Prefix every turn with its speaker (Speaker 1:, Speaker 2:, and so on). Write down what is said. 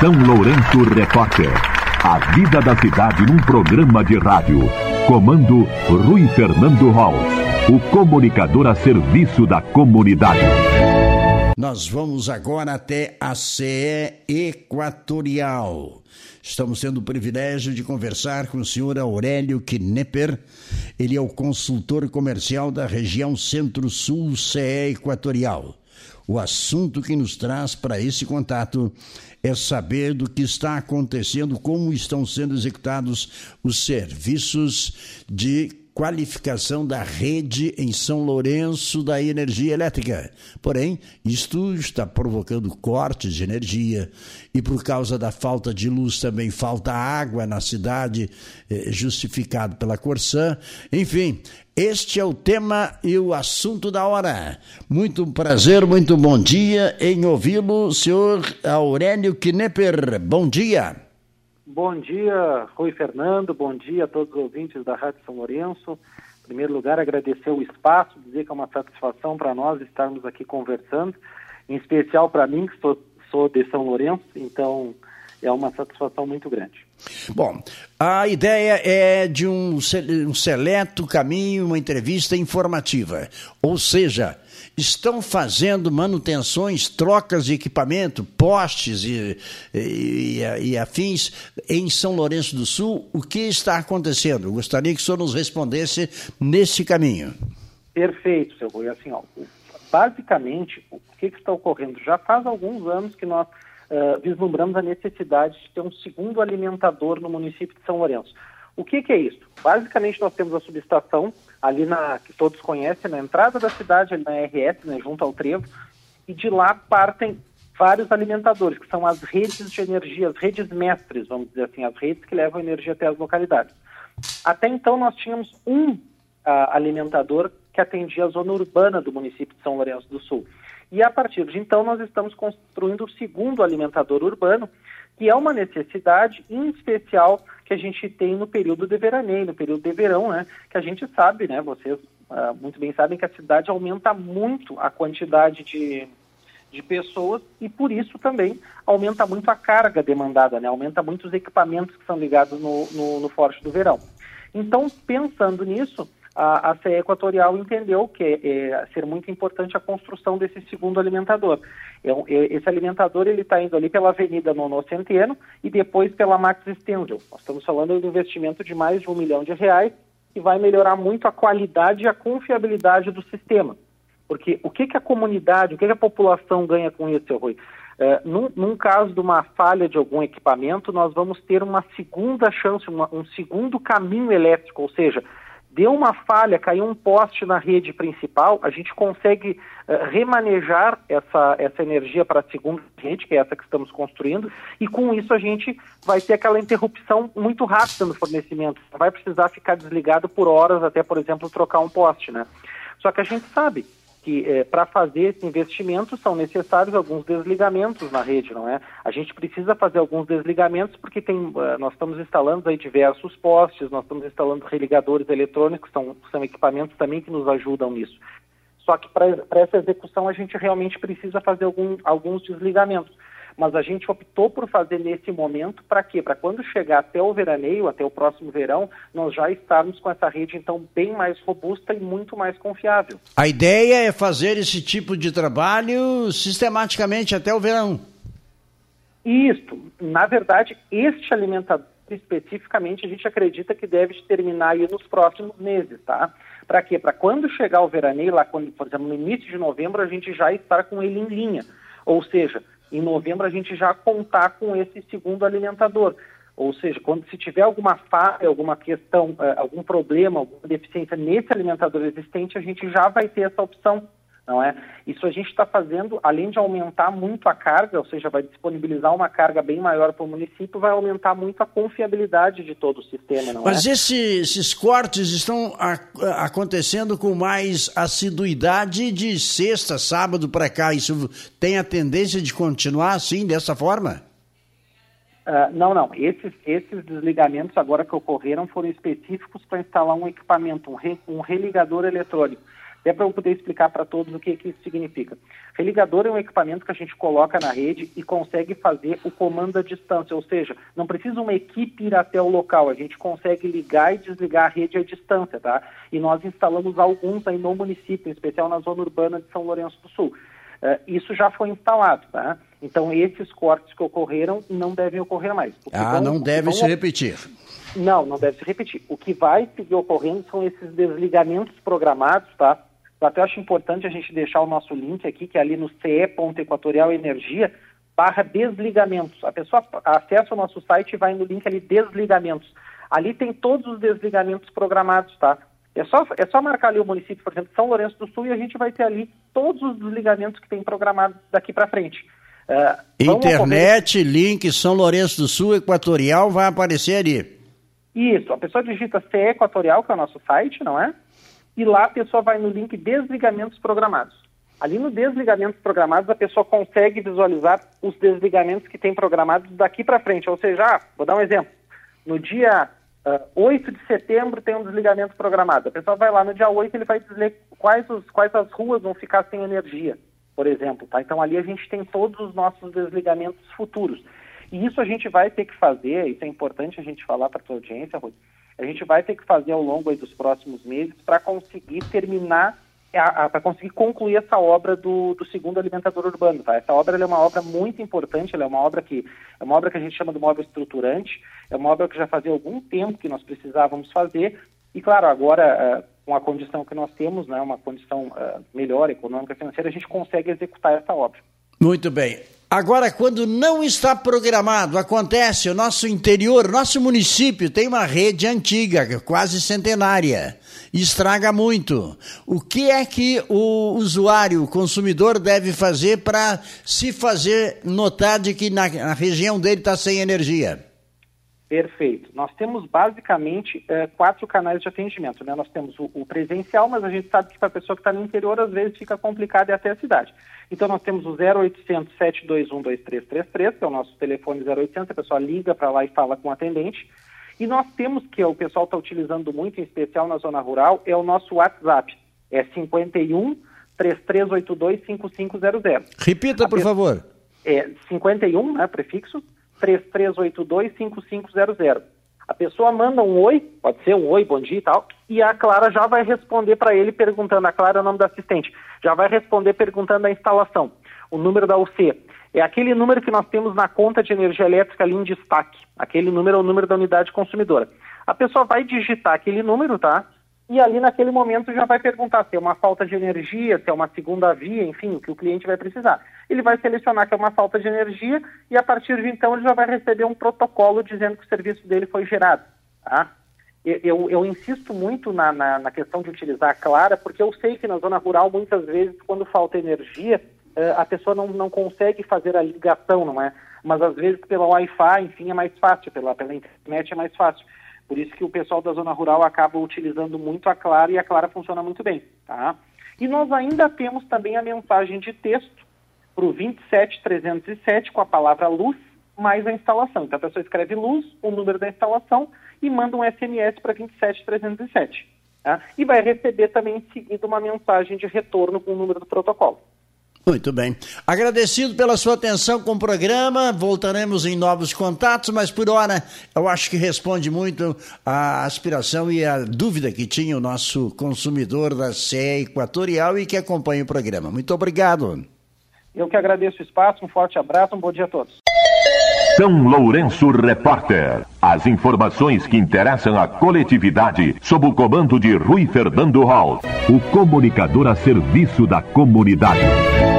Speaker 1: São Lourenço Repórter. A vida da cidade num programa de rádio. Comando Rui Fernando Holtz, o comunicador a serviço da comunidade.
Speaker 2: Nós vamos agora até a CE Equatorial. Estamos tendo o privilégio de conversar com o senhor Aurélio Knepper. Ele é o consultor comercial da região Centro-Sul CE Equatorial. O assunto que nos traz para esse contato é saber do que está acontecendo, como estão sendo executados os serviços de qualificação da rede em São Lourenço da energia elétrica. Porém, isto está provocando cortes de energia e por causa da falta de luz também falta água na cidade, justificado pela Corsã. Enfim, este é o tema e o assunto da hora. Muito prazer, muito bom dia em ouvi-lo, senhor Aurélio Knepper. Bom dia.
Speaker 3: Bom dia, Rui Fernando, bom dia a todos os ouvintes da Rádio São Lourenço. Em primeiro lugar, agradecer o espaço, dizer que é uma satisfação para nós estarmos aqui conversando, em especial para mim, que sou de São Lourenço, então é uma satisfação muito grande.
Speaker 2: Bom, a ideia é de um seleto caminho, uma entrevista informativa, ou seja, estão fazendo manutenções, trocas de equipamento, postes e afins em São Lourenço do Sul. O que está acontecendo? Eu gostaria que o senhor nos respondesse nesse caminho.
Speaker 3: Perfeito, seu Rui. Assim, basicamente, o que está ocorrendo? Já faz alguns anos que nós vislumbramos a necessidade de ter um segundo alimentador no município de São Lourenço. O que é isso? Basicamente, nós temos a subestação ali que todos conhecem, na entrada da cidade, ali na RS, né, junto ao trevo, e de lá partem vários alimentadores, que são as redes de energia, as redes mestres, vamos dizer assim, as redes que levam energia até as localidades. Até então, nós tínhamos um alimentador que atendia a zona urbana do município de São Lourenço do Sul. E a partir de então, nós estamos construindo o segundo alimentador urbano, que é uma necessidade, em especial, que a gente tem no período de veraneio, no período de verão, né? Que a gente sabe, né? Vocês muito bem sabem que a cidade aumenta muito a quantidade de pessoas e, por isso, também aumenta muito a carga demandada, né? Aumenta muito os equipamentos que são ligados no forte do verão. Então, pensando nisso, a CE Equatorial entendeu que é ser muito importante a construção desse segundo alimentador. Esse alimentador está indo ali pela Avenida Nono Centeno e depois pela Max Stendel. Nós estamos falando de um investimento de mais de R$1 milhão que vai melhorar muito a qualidade e a confiabilidade do sistema. Porque o que a comunidade, o que a população ganha com isso, seu Rui? Num caso de uma falha de algum equipamento, nós vamos ter uma segunda chance, um segundo caminho elétrico, ou seja, deu uma falha, caiu um poste na rede principal, a gente consegue remanejar essa energia para a segunda rede, que é essa que estamos construindo, e com isso a gente vai ter aquela interrupção muito rápida no fornecimento. Não vai precisar ficar desligado por horas até, por exemplo, trocar um poste, né? Só que a gente sabe que para fazer esse investimento são necessários alguns desligamentos na rede, não é? A gente precisa fazer alguns desligamentos porque nós estamos instalando aí diversos postes, nós estamos instalando religadores eletrônicos, são equipamentos também que nos ajudam nisso. Só que para essa execução a gente realmente precisa fazer alguns desligamentos. Mas a gente optou por fazer nesse momento para quê? Para quando chegar até o veraneio, até o próximo verão, nós já estarmos com essa rede, então, bem mais robusta e muito mais confiável.
Speaker 2: A ideia é fazer esse tipo de trabalho sistematicamente até o verão.
Speaker 3: Isso. Na verdade, este alimentador especificamente, a gente acredita que deve terminar aí nos próximos meses, tá? Para quê? Para quando chegar o veraneio, lá, por exemplo, no início de novembro, a gente já estar com ele em linha. Ou seja, em novembro a gente já contar com esse segundo alimentador. Ou seja, se tiver alguma falha, alguma questão, algum problema, alguma deficiência nesse alimentador existente, a gente já vai ter essa opção, não é? Isso a gente está fazendo, além de aumentar muito a carga, ou seja, vai disponibilizar uma carga bem maior para o município, vai aumentar muito a confiabilidade de todo o sistema, não é?
Speaker 2: Mas esses cortes estão acontecendo com mais assiduidade de sexta, sábado para cá. Isso tem a tendência de continuar assim, dessa forma?
Speaker 3: Não. Esses desligamentos agora que ocorreram foram específicos para instalar um equipamento, um religador eletrônico. Até para eu poder explicar para todos o que isso significa. Religador é um equipamento que a gente coloca na rede e consegue fazer o comando à distância, ou seja, não precisa uma equipe ir até o local, a gente consegue ligar e desligar a rede à distância, tá? E nós instalamos alguns aí no município, em especial na zona urbana de São Lourenço do Sul. Isso já foi instalado, tá? Então esses cortes que ocorreram não devem ocorrer mais.
Speaker 2: Não deve se repetir.
Speaker 3: Não deve se repetir. O que vai seguir ocorrendo são esses desligamentos programados, tá? Eu até acho importante a gente deixar o nosso link aqui, que é ali no ce.equatorialenergia/desligamentos. A pessoa acessa o nosso site e vai no link ali, desligamentos. Ali tem todos os desligamentos programados, tá? É só marcar ali o município, por exemplo, São Lourenço do Sul, e a gente vai ter ali todos os desligamentos que tem programados daqui para frente.
Speaker 2: Internet, link São Lourenço do Sul, Equatorial, vai aparecer ali. Isso,
Speaker 3: a pessoa digita CE Equatorial, que é o nosso site, não é? E lá a pessoa vai no link desligamentos programados. Ali no desligamentos programados, a pessoa consegue visualizar os desligamentos que tem programados daqui para frente. Ou seja, vou dar um exemplo. No dia 8 de setembro tem um desligamento programado. A pessoa vai lá no dia 8, ele vai dizer quais as ruas vão ficar sem energia, por exemplo. Tá? Então ali a gente tem todos os nossos desligamentos futuros. E isso a gente vai ter que fazer, isso é importante a gente falar para a tua audiência, Rui, a gente vai ter que fazer ao longo aí dos próximos meses para conseguir terminar, para conseguir concluir essa obra do segundo alimentador urbano. Tá? Essa obra é uma obra muito importante, ela é uma obra que a gente chama de uma obra estruturante, é uma obra que já fazia algum tempo que nós precisávamos fazer, e claro, agora com a condição que nós temos, né, uma condição melhor, econômica, financeira, a gente consegue executar essa obra.
Speaker 2: Muito bem. Agora, quando não está programado, acontece, o nosso interior, nosso município tem uma rede antiga, quase centenária, e estraga muito. O que é que o usuário, o consumidor deve fazer para se fazer notar de que na região dele está sem energia?
Speaker 3: Perfeito. Nós temos basicamente 4 canais de atendimento, né? Nós temos o presencial, mas a gente sabe que para a pessoa que está no interior, às vezes fica complicado ir até a cidade. Então nós temos o 0800 721 2333, que é o nosso telefone 0800, a pessoa liga para lá e fala com o atendente. E nós temos, que o pessoal está utilizando muito, em especial na zona rural, é o nosso WhatsApp, é 51 3382 5500.
Speaker 2: Repita, por favor.
Speaker 3: É 51, né, prefixo, 3382-5500. A pessoa manda um oi, pode ser um oi, bom dia e tal, e a Clara já vai responder para ele perguntando, a Clara é o nome da assistente, já vai responder perguntando a instalação, o número da UC. É aquele número que nós temos na conta de energia elétrica ali em destaque. Aquele número é o número da unidade consumidora. A pessoa vai digitar aquele número, tá? E ali naquele momento já vai perguntar se é uma falta de energia, se é uma segunda via, enfim, o que o cliente vai precisar. Ele vai selecionar que é uma falta de energia e a partir de então ele já vai receber um protocolo dizendo que o serviço dele foi gerado. Tá? Eu insisto muito na questão de utilizar a Clara, porque eu sei que na zona rural muitas vezes quando falta energia a pessoa não consegue fazer a ligação, não é? Mas às vezes pela Wi-Fi, enfim, é mais fácil, pela internet é mais fácil. Por isso que o pessoal da zona rural acaba utilizando muito a Clara e a Clara funciona muito bem, tá? E nós ainda temos também a mensagem de texto para o 27307 com a palavra luz mais a instalação. Então a pessoa escreve luz, o número da instalação e manda um SMS para 27307. Tá? E vai receber também em seguida uma mensagem de retorno com o número do protocolo.
Speaker 2: Muito bem. Agradecido pela sua atenção com o programa, voltaremos em novos contatos, mas por hora eu acho que responde muito a aspiração e a dúvida que tinha o nosso consumidor da CE Equatorial e que acompanha o programa. Muito obrigado.
Speaker 3: Eu que agradeço o espaço, um forte abraço, um bom dia a todos.
Speaker 1: São Lourenço Repórter. As informações que interessam a coletividade sob o comando de Rui Fernando Hall, o comunicador a serviço da comunidade.